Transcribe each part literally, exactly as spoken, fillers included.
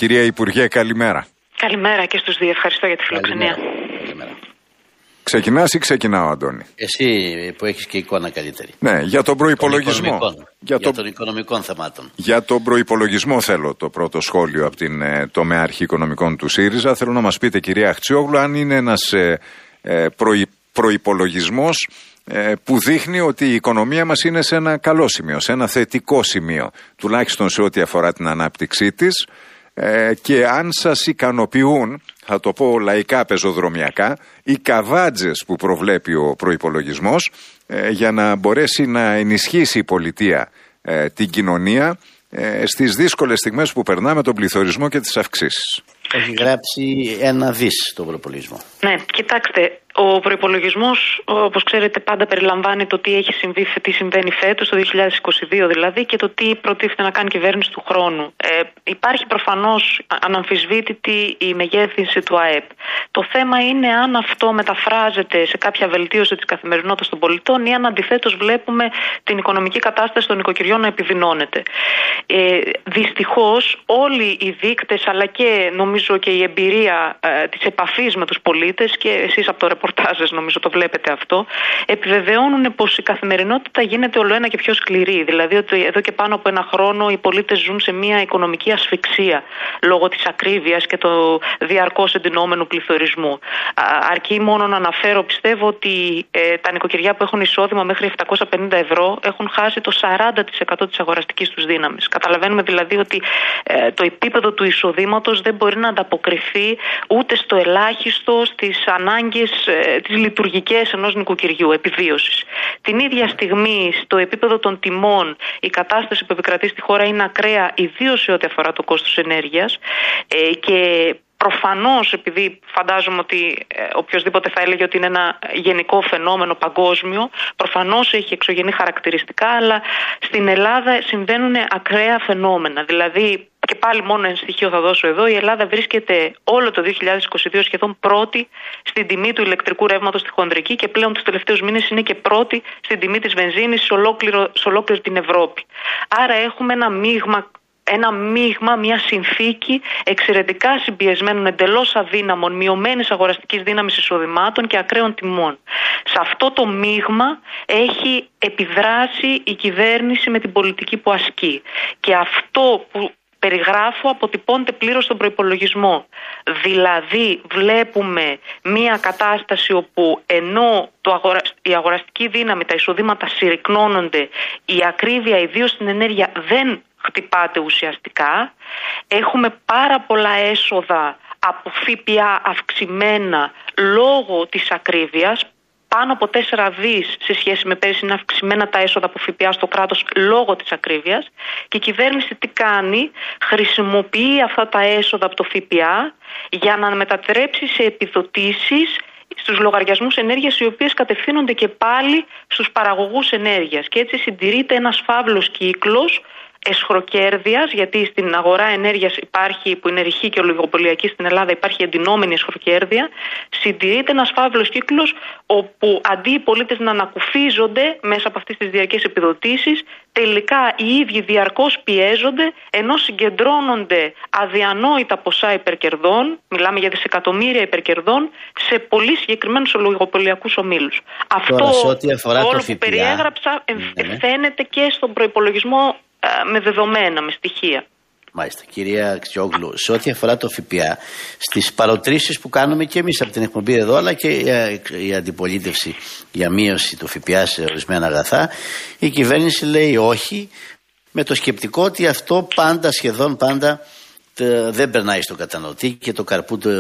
Κυρία Υπουργέ, καλημέρα. Καλημέρα και στους δύο. Ευχαριστώ για τη φιλοξενία. Καλημέρα. Ξεκινάς ή ξεκινάω, Αντώνη? Εσύ που έχεις και εικόνα καλύτερη. Ναι, για τον προϋπολογισμό. Για, για των οικονομικών θεμάτων. Για τον προϋπολογισμό θέλω το πρώτο σχόλιο από την ε, τομεάρχη οικονομικών του ΣΥΡΙΖΑ. Θέλω να μας πείτε, κυρία Αχτσιόγλου, αν είναι ένας ε, ε, προϋ, προϋπολογισμός ε, που δείχνει ότι η οικονομία μας είναι σε ένα καλό σημείο, σε ένα θετικό σημείο, τουλάχιστον σε ό,τι αφορά την ανάπτυξή της, ε, και αν σας ικανοποιούν, θα το πω λαϊκά πεζοδρομιακά, οι καβάτζες που προβλέπει ο προϋπολογισμός ε, για να μπορέσει να ενισχύσει η πολιτεία ε, την κοινωνία ε, στις δύσκολες στιγμές που περνάμε, τον πληθωρισμό και τις αυξήσεις. Έχει γράψει ένα δις στον προϋπολογισμό. Ναι, κοιτάξτε, ο προϋπολογισμός, όπως ξέρετε, πάντα περιλαμβάνει το τι έχει συμβεί, τι συμβαίνει φέτος, το δύο χιλιάδες είκοσι δύο δηλαδή, και το τι προτίθεται να κάνει η κυβέρνηση του χρόνου. Ε, υπάρχει προφανώς αναμφισβήτητη η μεγέθυνση του ΑΕΠ. Το θέμα είναι αν αυτό μεταφράζεται σε κάποια βελτίωση της καθημερινότητας των πολιτών ή αν αντιθέτως βλέπουμε την οικονομική κατάσταση των νοικοκυριών να επιδεινώνεται. Ε, δυστυχώς όλοι οι δείκτες, αλλά και νομίζω και η εμπειρία ε, της επαφής με τους πολίτες, και εσείς από το ρεπορτάζες νομίζω το βλέπετε αυτό, επιβεβαιώνουν πως η καθημερινότητα γίνεται ολοένα και πιο σκληρή. Δηλαδή ότι εδώ και πάνω από ένα χρόνο οι πολίτες ζουν σε μια οικονομική ασφυξία λόγω της ακρίβειας και του διαρκώς εντυνόμενου πληθωρισμού. Αρκεί μόνο να αναφέρω, πιστεύω, ότι ε, τα νοικοκυριά που έχουν εισόδημα μέχρι επτακόσια πενήντα ευρώ έχουν χάσει το σαράντα τοις εκατό της αγοραστικής τους δύναμης. Καταλαβαίνουμε δηλαδή ότι ε, το επίπεδο του εισοδήματος δεν μπορεί να ανταποκριθεί ούτε στο ελάχιστο στις ανάγκες ε, τις λειτουργικές ενός νοικοκυριού επιβίωσης. Την ίδια στιγμή, στο επίπεδο των τιμών, η κατάσταση που επικρατεί στη χώρα είναι ακραία, ιδίως σε ό,τι αφορά το κόστος ενέργειας, ε, και προφανώς, επειδή φαντάζομαι ότι ε, οποιοσδήποτε θα έλεγε ότι είναι ένα γενικό φαινόμενο παγκόσμιο, προφανώς έχει εξωγενή χαρακτηριστικά, αλλά στην Ελλάδα συμβαίνουν ακραία φαινόμενα. Δηλαδή, και πάλι μόνο ένα στοιχείο θα δώσω εδώ, η Ελλάδα βρίσκεται όλο το δύο χιλιάδες είκοσι δύο σχεδόν πρώτη στην τιμή του ηλεκτρικού ρεύματος στη χονδρική, και πλέον τους τελευταίους μήνες είναι και πρώτη στην τιμή της βενζίνης σε, σε ολόκληρη την Ευρώπη. Άρα έχουμε ένα μείγμα ένα μείγμα, μια συνθήκη εξαιρετικά συμπιεσμένων, εντελώς αδύναμων, μειωμένης αγοραστικής δύναμης εισοδημάτων και ακραίων τιμών. Σε αυτό το μείγμα έχει επιδράσει η κυβέρνηση με την πολιτική που ασκεί. Και αυτό που περιγράφω αποτυπώνεται πλήρως στον προϋπολογισμό. Δηλαδή βλέπουμε μια κατάσταση όπου ενώ το αγορα... η αγοραστική δύναμη, τα εισοδήματα συρρικνώνονται, η ακρίβεια ιδίως στην ενέργεια δεν χτυπάται ουσιαστικά. Έχουμε πάρα πολλά έσοδα από ΦΠΑ αυξημένα λόγω της ακρίβειας. Πάνω από τέσσερα δις σε σχέση με πέρυσι είναι αυξημένα τα έσοδα από ΦΠΑ στο κράτος λόγω της ακρίβειας. Και η κυβέρνηση τι κάνει? Χρησιμοποιεί αυτά τα έσοδα από το ΦΠΑ για να μετατρέψει σε επιδοτήσεις στους λογαριασμούς ενέργειας, οι οποίες κατευθύνονται και πάλι στους παραγωγούς ενέργειας. Και έτσι συντηρείται ένας φαύλος κύκλος εσχροκέρδειας, γιατί στην αγορά ενέργειας υπάρχει, που είναι ρηχή και ολιγοπωλιακή στην Ελλάδα, υπάρχει εντυνόμενη εσχροκέρδεια. Συντηρείται ένας φαύλος κύκλος όπου αντί οι πολίτες να ανακουφίζονται μέσα από αυτές τις διαρκές επιδοτήσεις, τελικά οι ίδιοι διαρκώς πιέζονται, ενώ συγκεντρώνονται αδιανόητα ποσά υπερκερδών, μιλάμε για δισεκατομμύρια υπερκερδών, σε πολύ συγκεκριμένους ολιγοπωλιακούς ομίλους. Αυτό όλο που περιέγραψα ναι. φαίνεται και στον προϋπολογισμό με δεδομένα, με στοιχεία. Μάλιστα, κυρία Αχτσιόγλου, σε ό,τι αφορά το ΦΠΑ, στις παροτρήσεις που κάνουμε και εμείς από την εκπομπή εδώ, αλλά και η αντιπολίτευση για μείωση του ΦΠΑ σε ορισμένα αγαθά, η κυβέρνηση λέει όχι, με το σκεπτικό ότι αυτό πάντα, σχεδόν πάντα, δεν περνάει στον καταναλωτή και το καρπούν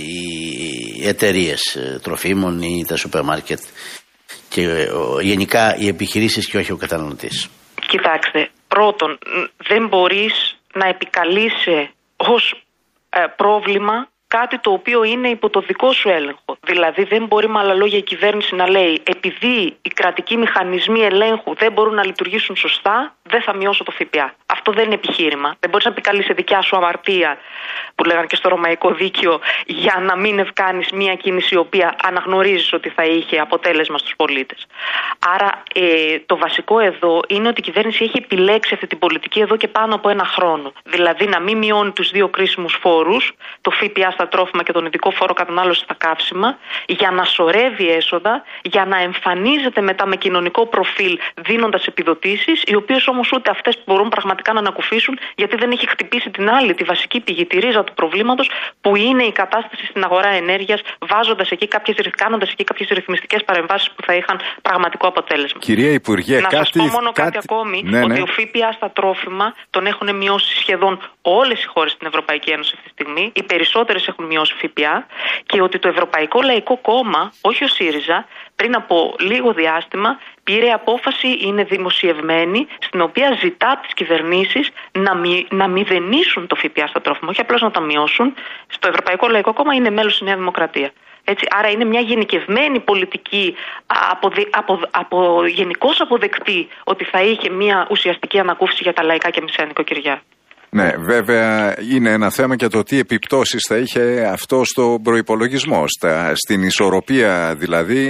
οι εταιρείες τροφίμων ή τα σούπερ μάρκετ και γενικά οι επιχειρήσεις και όχι ο καταναλωτής. Κοιτάξτε, πρώτον, δεν μπορείς να επικαλείσαι ως ε, πρόβλημα κάτι το οποίο είναι υπό το δικό σου έλεγχο. Δηλαδή δεν μπορεί με άλλα λόγια η κυβέρνηση να λέει επειδή οι κρατικοί μηχανισμοί ελέγχου δεν μπορούν να λειτουργήσουν σωστά, δεν θα μειώσω το ΦΠΑ. Αυτό δεν είναι επιχείρημα. Δεν μπορείς να επικαλείσαι δικιά σου αμαρτία που λέγανε και στο ρωμαϊκό δίκαιο, για να μην ευκάνεις μια κίνηση η οποία αναγνωρίζεις ότι θα είχε αποτέλεσμα στους πολίτες. Άρα ε, το βασικό εδώ είναι ότι η κυβέρνηση έχει επιλέξει αυτή την πολιτική εδώ και πάνω από ένα χρόνο. Δηλαδή να μην μειώνει τους δύο κρίσιμους φόρους, το ΦΠΑ στα τρόφιμα και τον ειδικό φόρο κατανάλωση στα καύσιμα, για να σωρεύει έσοδα, για να εμφανίζεται μετά με κοινωνικό προφίλ δίνοντας επιδοτήσεις, οι οποίες όμως ούτε αυτές μπορούν πραγματικά να ανακουφίσουν, γιατί δεν έχει χτυπήσει την άλλη, τη βασική πηγή, τη ρίζα του προβλήματος, που είναι η κατάσταση στην αγορά ενέργειας, βάζοντας εκεί κάποιες, κάνοντας εκεί κάποιες ρυθμιστικές παρεμβάσεις που θα είχαν πραγματικό αποτέλεσμα. Κυρία Υπουργέ, να κάτι, σας πω μόνο κάτι, κάτι ακόμη, ναι, ναι. ότι ο ΦΠΑ στα τρόφιμα τον έχουν μειώσει σχεδόν όλες οι χώρες στην Ευρωπαϊκή Ένωση αυτή τη στιγμή. Οι περισσότερες έχουν μειώσει ΦΠΑ, και ότι το Ευρωπαϊκό Λαϊκό Κόμμα, όχι ο ΣΥΡΙΖΑ, πριν από λίγο διάστημα πήρε απόφαση, είναι δημοσιευμένη, στην οποία ζητά από τις κυβερνήσεις να, μη, να μηδενίσουν το ΦΠΑ στα τρόφιμα, όχι απλώς να τα μειώσουν. Στο Ευρωπαϊκό Λαϊκό Κόμμα είναι μέλος η Νέα Δημοκρατία. Έτσι, άρα είναι μια γενικευμένη πολιτική, αποδε, απο, απο, γενικώς αποδεκτή, ότι θα είχε μια ουσιαστική ανακούφιση για τα λαϊκά και μισά νοικοκυριά. Ναι, βέβαια είναι ένα θέμα και το τι επιπτώσεις θα είχε αυτό στο προϋπολογισμό, στα, στην ισορροπία δηλαδή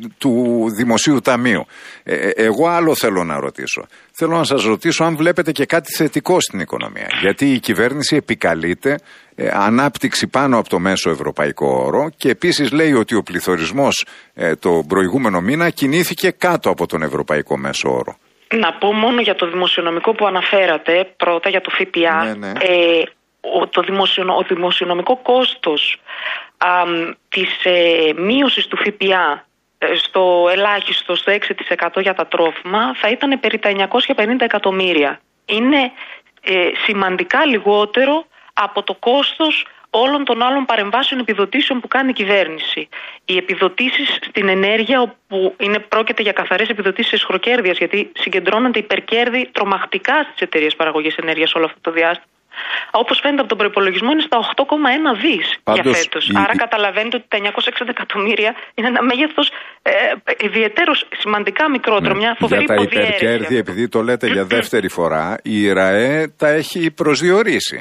του Δημοσίου Ταμείου. Ε, εγώ άλλο θέλω να ρωτήσω. Θέλω να σας ρωτήσω αν βλέπετε και κάτι θετικό στην οικονομία. Γιατί η κυβέρνηση επικαλείται ε, ανάπτυξη πάνω από το μέσο ευρωπαϊκό όρο και επίσης λέει ότι ο πληθωρισμός ε, το προηγούμενο μήνα κινήθηκε κάτω από τον ευρωπαϊκό μέσο όρο. Να πω μόνο για το δημοσιονομικό που αναφέρατε, πρώτα για το ΦΠΑ. Ναι, ναι. Ε, ο, το δημοσιονο, ο δημοσιονομικό κόστος α, της ε, μείωσης του ΦΠΑ ε, στο ελάχιστο, στο έξι τοις εκατό για τα τρόφιμα, θα ήταν περί τα εννιακόσια πενήντα εκατομμύρια. Είναι ε, σημαντικά λιγότερο από το κόστος όλων των άλλων παρεμβάσεων επιδοτήσεων που κάνει η κυβέρνηση. Οι επιδοτήσεις στην ενέργεια, όπου είναι, πρόκειται για καθαρές επιδοτήσεις εσχροκέρδειας, γιατί συγκεντρώνονται υπερκέρδη τρομακτικά στις εταιρείες παραγωγής ενέργειας όλο αυτό το διάστημα. Όπως φαίνεται από τον προϋπολογισμό, είναι στα οκτώ κόμμα ένα δις για φέτος. Η... Άρα καταλαβαίνετε ότι τα εννιακόσια εξήντα εκατομμύρια είναι ένα μέγεθος ε, ιδιαιτέρως σημαντικά μικρότερο. Ναι. Μια φοβερή για τα υπερκέρδη, επειδή το λέτε για δεύτερη φορά, η ΡΑΕ τα έχει προσδιορίσει.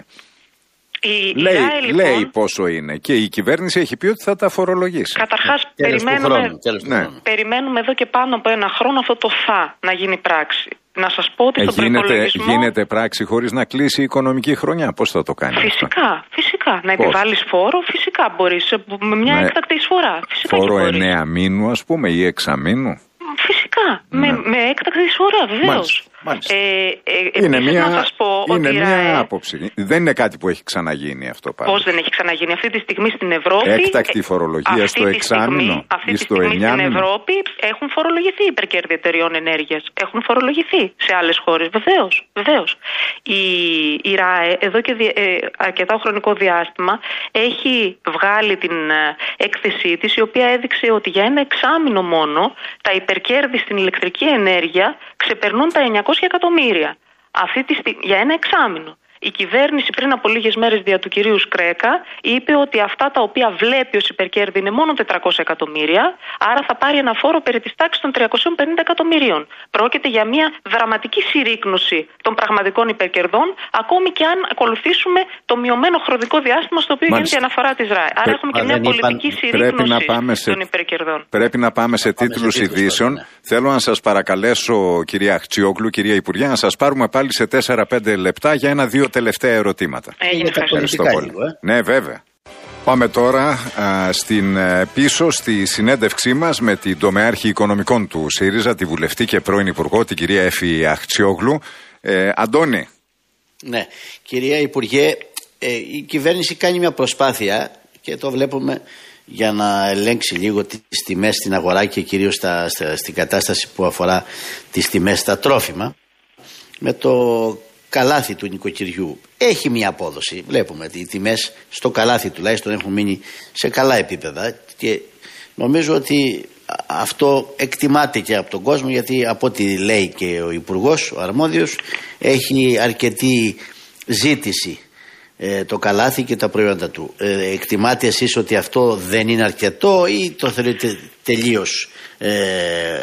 Η, λέει, η ΡΑΕ, λοιπόν, λέει πόσο είναι και η κυβέρνηση έχει πει ότι θα τα φορολογήσει. Καταρχάς περιμένουμε, ναι. περιμένουμε εδώ και πάνω από ένα χρόνο αυτό το θα να γίνει πράξη. Να σας πω ότι ε, στο γίνεται, προϋπολογισμό... γίνεται πράξη χωρίς να κλείσει η οικονομική χρονιά. Πώς θα το κάνει Φυσικά, αυτό? φυσικά. Να Πώς? επιβάλλεις φόρο, φυσικά μπορείς. Με μια ναι. έκτακτη εισφορά. Φυσικά φόρο εννέα μήνου, ας πούμε, ή εξαμήνου. Φυσικά. Ναι. Με, με έκτακτη εισφορά, βεβαίως. Μάλιστα. Ε, ε, είναι μια, να σας πω είναι ότι μια ΡΑΕ... άποψη. Δεν είναι κάτι που έχει ξαναγίνει αυτό πάλι. Πώς δεν έχει ξαναγίνει? Αυτή τη στιγμή στην Ευρώπη. Έκτακτη φορολογία στο εξάμηνο ή στο εννιάμηνο. Στην Ευρώπη έχουν φορολογηθεί υπερκέρδη εταιριών ενέργειας. Έχουν φορολογηθεί σε άλλες χώρες. Βεβαίως. Βεβαίως. Η, η ΡΑΕ εδώ και δι, ε, αρκετά χρονικό διάστημα έχει βγάλει την ε, έκθεσή της, η οποία έδειξε ότι για ένα εξάμηνο μόνο τα υπερκέρδη στην ηλεκτρική ενέργεια ξεπερνούν τα εννιακόσια εκατομμύρια. Αυτή τη στιγμή, για ένα εξάμηνο. Η κυβέρνηση πριν από λίγες μέρες δια του κυρίου Σκρέκα είπε ότι αυτά τα οποία βλέπει ως υπερκέρδη είναι μόνο τετρακόσια εκατομμύρια, άρα θα πάρει ένα φόρο περί της τάξης των τριακοσίων πενήντα εκατομμυρίων. Πρόκειται για μια δραματική συρρίκνωση των πραγματικών υπερκερδών, ακόμη και αν ακολουθήσουμε το μειωμένο χρονικό διάστημα στο οποίο γίνεται η αναφορά της ΡΑΕ. Άρα Πρέ, έχουμε και μια πολιτική είπαν, συρρίκνωση σε, των υπερκερδών. Πρέπει να πάμε σε τίτλους ειδήσεων. Ναι. Θέλω να σας παρακαλέσω, κυρία Αχτσιόγλου, κυρία Υπουργέ, να σας πάρουμε πάλι σε τέσσερα πέντε λεπτά για ένα-δύο τελευταία ερωτήματα. Έγινε, ευχαριστώ πολύ. Λίγο, ε? Ναι, βέβαια. Πάμε τώρα α, στην, πίσω στη συνέντευξή μας με την τομεάρχη οικονομικών του ΣΥΡΙΖΑ, τη βουλευτή και πρώην Υπουργό, την κυρία Εφη Αχτσιόγλου. Ε, Αντώνη. Ναι, κυρία Υπουργέ, ε, η κυβέρνηση κάνει μια προσπάθεια και το βλέπουμε για να ελέγξει λίγο τις τιμές στην αγορά και κυρίως στα, στα, στην κατάσταση που αφορά τις τιμές στα τρόφιμα. Με το καλάθι του νοικοκυριού έχει μια απόδοση. Βλέπουμε ότι οι τιμές στο καλάθι τουλάχιστον έχουν μείνει σε καλά επίπεδα και νομίζω ότι αυτό εκτιμάται και από τον κόσμο, γιατί από ό,τι λέει και ο Υπουργός, ο αρμόδιος, έχει αρκετή ζήτηση ε, το καλάθι και τα προϊόντα του. Ε, εκτιμάτε εσείς ότι αυτό δεν είναι αρκετό ή το θεωρείτε τελείως ε,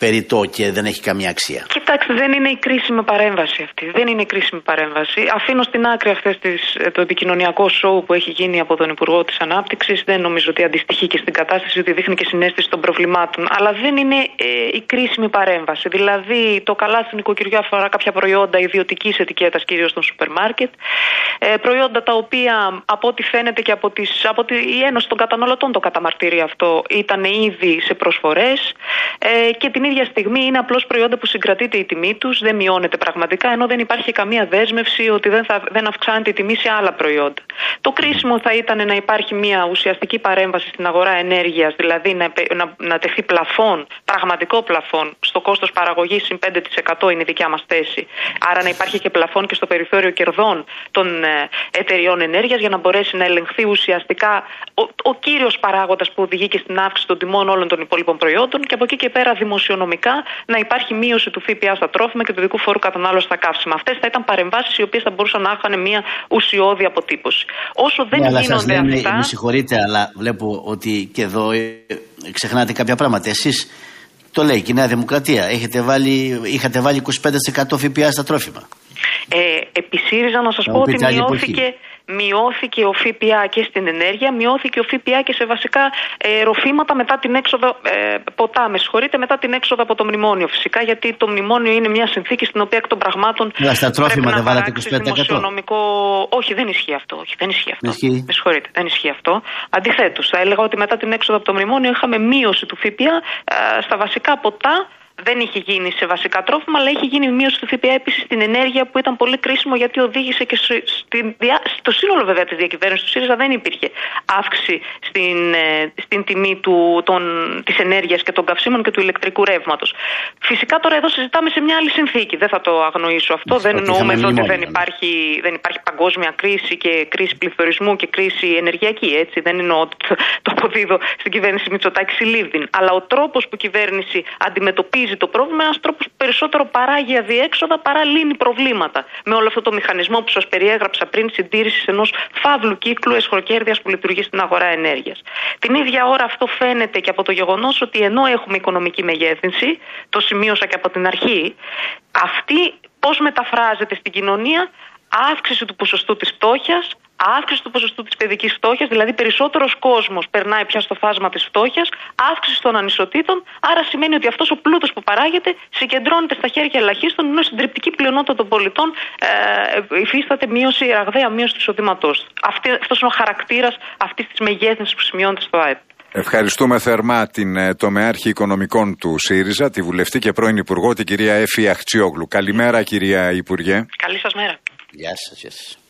περιττό και δεν έχει καμία αξία. Κοιτάξτε, δεν είναι η κρίσιμη παρέμβαση αυτή. Δεν είναι η κρίσιμη παρέμβαση. Αφήνω στην άκρη αυτές τις, το επικοινωνιακό σοου που έχει γίνει από τον Υπουργό της Ανάπτυξης. Δεν νομίζω ότι αντιστοιχεί και στην κατάσταση, ότι δείχνει και συναίσθηση των προβλημάτων. Αλλά δεν είναι ε, η κρίσιμη παρέμβαση. Δηλαδή, το καλάθι του νοικοκυριού αφορά κάποια προϊόντα ιδιωτικής ετικέτας, κυρίως των σούπερ μάρκετ. Ε, προϊόντα τα οποία, από ό,τι φαίνεται και από, τις, από τη, η Ένωση των Καταναλωτών το καταμαρτύρει αυτό, ήταν ήδη σε προσφορές. Ε, και την ίδια στιγμή είναι απλώς προϊόντα που συγκρατείται η τιμή τους, δεν μειώνεται πραγματικά, ενώ δεν υπάρχει καμία δέσμευση ότι δεν, θα, δεν αυξάνεται η τιμή σε άλλα προϊόντα. Το κρίσιμο θα ήταν να υπάρχει μια ουσιαστική παρέμβαση στην αγορά ενέργειας, δηλαδή να, να, να τεθεί πλαφόν, πραγματικό πλαφόν, στο κόστος παραγωγής συν πέντε τοις εκατό είναι η δικιά μας θέση. Άρα να υπάρχει και πλαφόν και στο περιθώριο κερδών των ε, εταιριών ενέργειας, για να μπορέσει να ελεγχθεί ουσιαστικά ο, ο κύριος παράγοντας που οδηγεί και στην αύξηση των τιμών όλων των υπόλοιπων προϊόντων, και από εκεί και πέρα δημοσιονομικά να υπάρχει μείωση του ΦΠΑ στα τρόφιμα και του ειδικού φόρου κατανάλωση στα καύσιμα. Αυτές θα ήταν παρεμβάσεις οι οποίες θα μπορούσαν να είχαν μια ουσιώδη αποτύπωση. Όσο δεν ναι, γίνονται λένε, αυτά. Με συγχωρείτε, αλλά βλέπω ότι και εδώ ε, ξεχνάτε κάποια πράγματα. Εσείς, το λέει και η Νέα Δημοκρατία, έχετε βάλει, είχατε βάλει είκοσι πέντε τοις εκατό ΦΠΑ στα τρόφιμα. Ε, επί ΣΥΡΙΖΑ να σας πω ότι μειώθηκε. Μειώθηκε ο ΦΠΑ και στην ενέργεια, μειώθηκε ο ΦΠΑ και σε βασικά ε, ροφήματα μετά την έξοδο, ε, ποτά, με συγχωρείτε, μετά την έξοδο από το μνημόνιο. Φυσικά, γιατί το μνημόνιο είναι μια συνθήκη στην οποία εκ των πραγμάτων. Αλλά στα τρόφιμα δεν βάλατε είκοσι πέντε τοις εκατό. Δημοσιονομικό... Όχι, δεν ισχύει αυτό. Όχι, δεν ισχύει αυτό. Ισχύει. Με συγχωρείτε, δεν ισχύει αυτό. Αντιθέτως, θα έλεγα ότι μετά την έξοδο από το μνημόνιο είχαμε μείωση του ΦΠΑ ε, στα βασικά ποτά. Δεν είχε γίνει σε βασικά τρόφιμα, αλλά είχε γίνει μείωση του ΦΠΑ επίσης στην ενέργεια, που ήταν πολύ κρίσιμο, γιατί οδήγησε και στην, στο σύνολο βέβαια της διακυβέρνησης του ΣΥΡΙΖΑ δεν υπήρχε αύξηση στην, στην τιμή του, των, της ενέργειας και των καυσίμων και του ηλεκτρικού ρεύματος. Φυσικά τώρα εδώ συζητάμε σε μια άλλη συνθήκη, δεν θα το αγνοήσω αυτό. Δεν εννοούμε εδώ ότι δεν υπάρχει, δεν υπάρχει παγκόσμια κρίση και κρίση πληθωρισμού και κρίση ενεργειακή. Έτσι. Δεν εννοώ ότι το, το αποδίδω στην κυβέρνηση Μητσοτάκη Συλλήβδιν. Αλλά ο τρόπος που η κυβέρνηση αντιμετωπίζει το πρόβλημα είναι ένας τρόπος που περισσότερο παράγει αδιέξοδα παρά λύνει προβλήματα. Με όλο αυτό το μηχανισμό που σας περιέγραψα πριν, συντήρησης ενός φαύλου κύκλου εσχροκέρδειας που λειτουργεί στην αγορά ενέργειας. Την ίδια ώρα αυτό φαίνεται και από το γεγονός ότι ενώ έχουμε οικονομική μεγέθυνση, το σημείωσα και από την αρχή, αυτή πώς μεταφράζεται στην κοινωνία? Αύξηση του ποσοστού της φτώχειας, αύξηση του ποσοστού της παιδικής φτώχειας, δηλαδή περισσότερος κόσμος περνάει πια στο φάσμα της φτώχειας, αύξηση των ανισοτήτων, άρα σημαίνει ότι αυτός ο πλούτος που παράγεται συγκεντρώνεται στα χέρια ελαχίστων, ενώ η συντριπτική πλειονότητα των πολιτών ε, υφίσταται μείωση, ραγδαία μείωση του εισοδήματός του. Αυτός είναι ο χαρακτήρας αυτής της μεγέθυνσης που σημειώνεται στο ΑΕΠ. Ευχαριστούμε θερμά την ε, τομεάρχη οικονομικών του ΣΥΡΙΖΑ, τη βουλευτή και πρώην Υπουργό, την κυρία Εφη Αχτσιόγλου. Καλημέρα, κυρία Υπουργέ. Καλή σας μέρα. Γεια σας.